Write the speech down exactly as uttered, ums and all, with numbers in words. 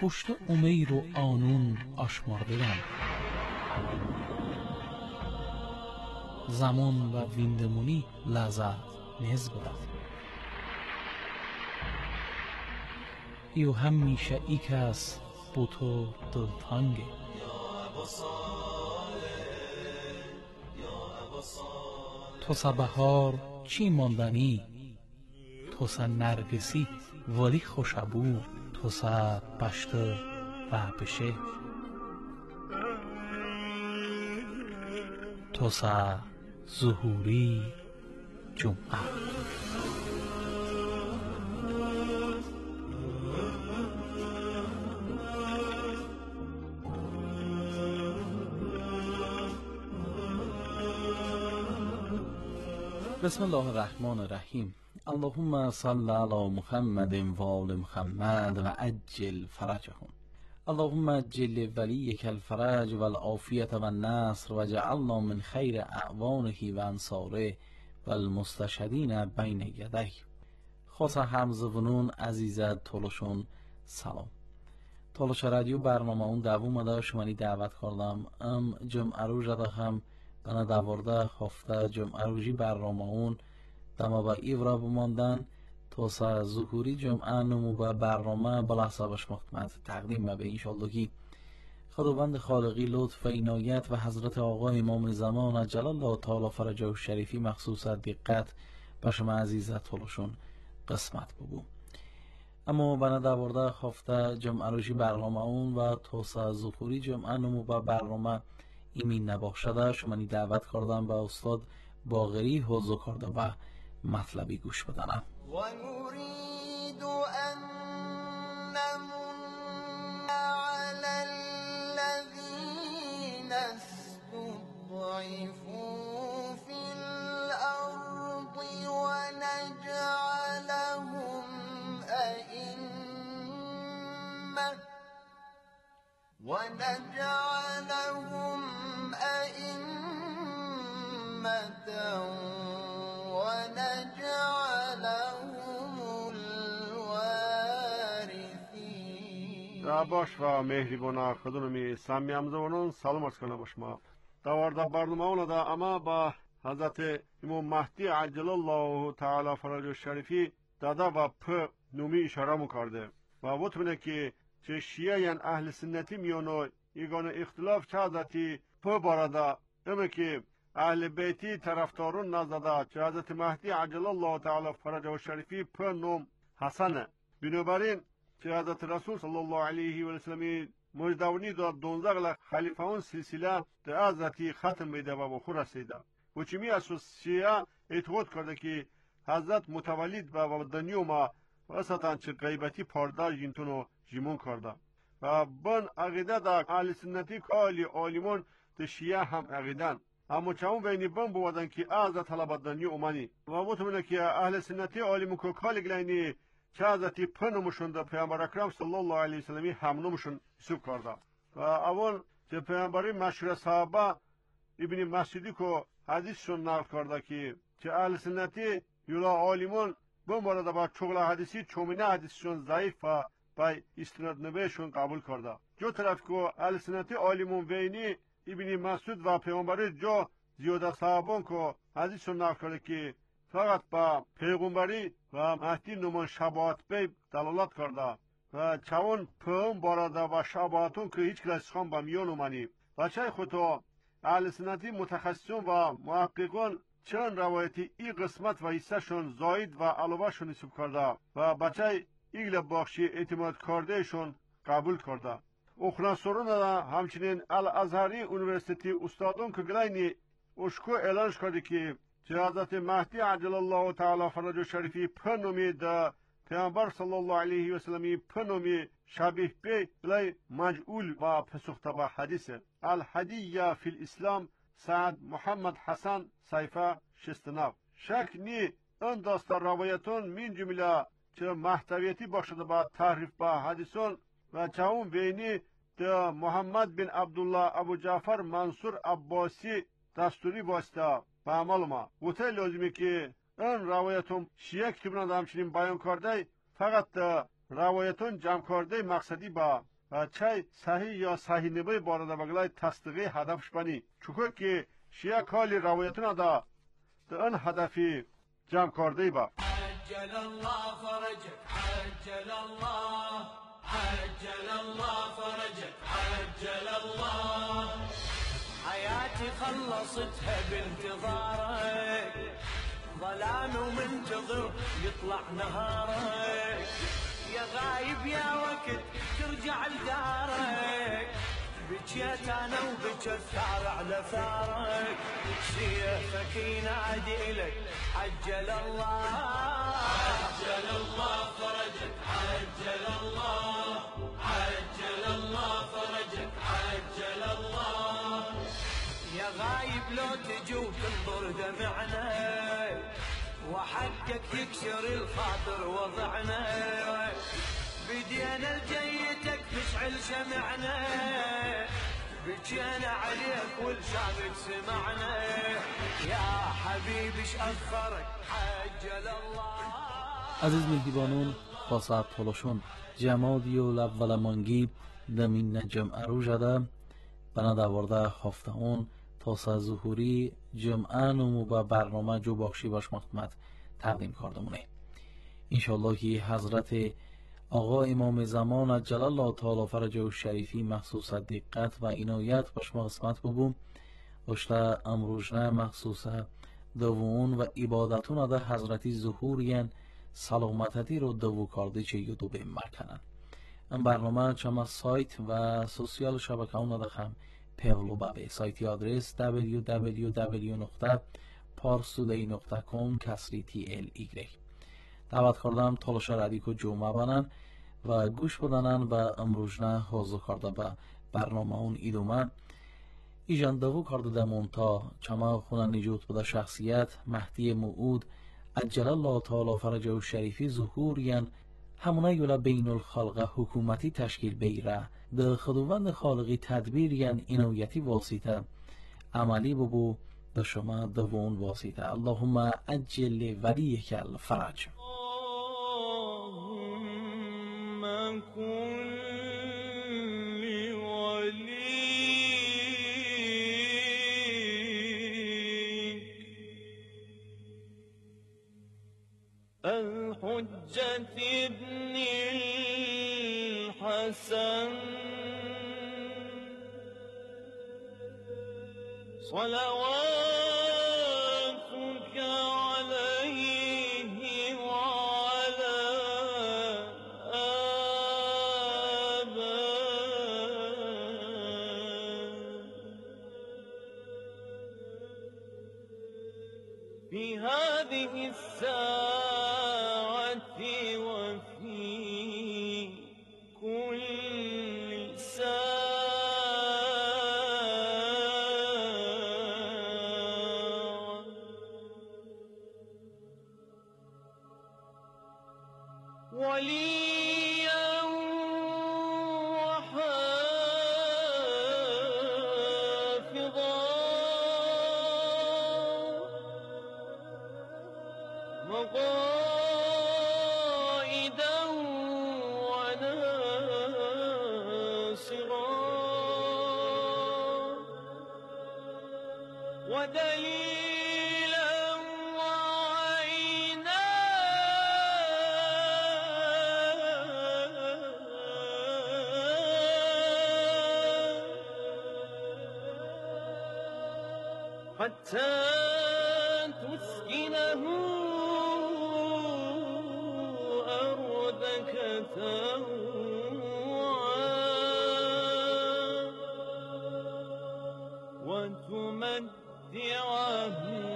پشت امیر و آنون آشمردم. زمان و ویندمونی لذت نز بدم. ایو همیشه ای کس بو تو دلتانگه. تو سا بهار چی ماندنی، تو سا نرگسی ولی خوشبو، تو سا پشت و بشه، تو سا ظهوری جمعه. بسم الله الرحمن الرحیم. اللهم صل علی محمد و آل محمد و عجل فرجهم. اللهم عجل ولیک الفرج و العافیت و النصر و جعلنا من خیر اعوانه و انصاره و المستشهدین بین یدیه. خاص همزبونون عزیزت تولشون سلام. تولش رادیو برنامه اون دوم دا شمانی دعوت کردم ام جمعه رو جدا هم بنا داورده هفته جمعه روزی برنامه اون دما با ایورا بماندن تا سا ظهوری جمعه نمو با برنامه بلا حسابش مختمت تقدیم به انشالله که خداوند خالقی لطف و عنایت و حضرت آقا امام زمان جلال الله تعالی فرجه و شریفی مخصوص دقت به شما عزیزت طولشون قسمت بگو. اما بنا داورده هفته جمعه روزی برنامه اون و تا سا ظهوری جمعه نمو با برنامه ایمین نباشده شمانی دعوت کردم به استاد باقری حوضو کرده و مطلبی گوش بدنم. و نريد ان نمن على الذين استضعفوا في الارض ونجعلهم ائمه ونجعلهم أئمة ونجعلهم الوارثين. باش و مهربان خودمی سمی همزبانان سلام عرض کنم شما. داورده برنامه اون دا اما با حضرت امام مهدی عجل الله تعالی فرجه شریفی دادا و پ نومی اشاره میکرده و بطمینه که چه شیعه یعن اهل سنتی میانو یگان اختلاف چه حضرتی پا بارده اما که اهل بیتی طرفدارون نزده چه حضرت مهدی عجل الله تعالی فرجه و شریفی پا نوم حسنه. بنابراین چه حضرت رسول صلی الله علیه و سلم مجدونی داد دونزه خلیفه اون سلسله در حضرتی ختم بیده و بخور رسیده و چمی از شیعه اعتقاد کرده که حضرت متولد و دنیا ما واسطان چه غیبتی پاردار جنتونو جیمون کرده و بن عقیده دا اهل سنتی کالی عالمون ده شیعه هم عقیدن اما چون بینی بن بودن که از طلب دنیا اومانی و مطمئنه که اهل سنتی عالمون که کالی گلینی چه حضرتی پنمشون ده پیامبر اکرم صلی الله علیه وسلمی همنمشون حساب کرده و اول چه پیامبری مشهور صحابه ابن مسعودی که حدیثشون نقل کرده که چه اهل سنتی یولا عالمون bu arada با çoğla hadisi çomine hadisyon zayıf ve bay istinad nebeyşun kabul karda. Jo taraf ko al senati alimun veyni İbni Mesud ve peygamberi jo ziyada sahabon ko hadisyon nakl ki fakat ba peygamberi ve Mehdi numun şabaat bey dalalat karda. Ve çavun peygam barada ve şabaatun ki hiç klaskan ba miyon umani. Ve çay khoto al senati mutakhassun ve muhakkikun چند روایتی ای قسمت و حصهشون زاید و علاوه شون حساب کرده و بچه ایگل بخشی اعتماد کرده شون قبول کرده. اخناسورون دا همچنین الازهری اونیورسیتی استادون که گلینی اشکو اعلانش کرده که چه حضرت مهدی عجل الله تعالی فرجه شریفی پنومی دا پیامبر صلی الله علیه و سلمی پنومی شبیه بی بلای مجعول و پسخته به حدیثه. الحدیه فی الاسلام سعد محمد حسن sayfa شصت و نه. شک نی ان داستان روایتون من جمله چه محتویتی باشد با تحریف با حدیثون و چون بینی ده محمد بن عبدالله ابو جعفر منصور عباسی دستوری واسطه به عمل ما و ته لازمه که ان روایتون شیعه کتبنا همچنین بیان کرده فقط روایتون جمع کرده مقصدی با و چای صحیح یا صحیح نبی بارده بگلای تصدیقی هدفش بانی چکو که شیعه کالی روایتون دا ده ان هدفی جمع کرده با عجل الله فرجك عجل الله عجل الله فرجك عجل الله حياتي خلصتها بانتظارك ظلام ومنتظر يطلع نهارك يا غايب يا وقت ترجع لدارك بجيت انا وبجى الثار على ثارك سيفك ينادي الك عجل الله عجل الله فرجك عجل الله عجل الله فرجك عجل الله يا غايب لو تجي وتنظر دمعنا وحقك يكسر الخاطر وضعنا بدينا لجيتك نشعل شمعنا بجينا عليك ولسانك سمعنا يا حبيبي ايش اخرك عجل الله. عزیز مهدیبانون خاصت طولشون جمادی و لولمانگی دمین جمعه رو جده بنا دورده هفته اون تا ظهوری جمعه نمو با برنامه جو بخشی باش مخدمت تقدیم کردمونه. انشالله که حضرت آقا امام زمان عجل الله تعالی فرجه شریفی مخصوص دقت و عنایت باش قسمت ببوم اشتا امروزنه مخصوص دوون و عبادتون ده حضرتی ظهورین سلامتی رو دو کرده چه یوتیوب مرکنن. این برنامه چما سایت و سوسیال شبکه اون ده هم پولو بابه سایتی آدرس دبلیو دبلیو دبلیو نقطه پارسودی نقطه کام کسری تی ال ایگری دعوت کردم تالاشا ردیکو جمعه بانن و گوش بدنن و امروزنه حاضر کرده به برنامه اون ایدومن ایجان دوو کرده دمون تا چما خونه نجوت بده شخصیت مهدی موعود عجل الله تعالی فرجه و شریفی ظهور ین همونه یولا بین الخلق حکومتی تشکیل بیره ده خدووند خالقی تدبیر ین اینویتی واسطه عملی ببو ده شما دوون واسطه اللهم عجل ولیک الفرج. اللهم كن لوليك الحجة ابن الحسن صلواتك عليه وعلى آبائه في هذه الساعة وفي كل ساعة وليا وحافظا وقائدا وناصرا ودليلا وعينا حتى تسكنه أرضك طوعا وتمتعه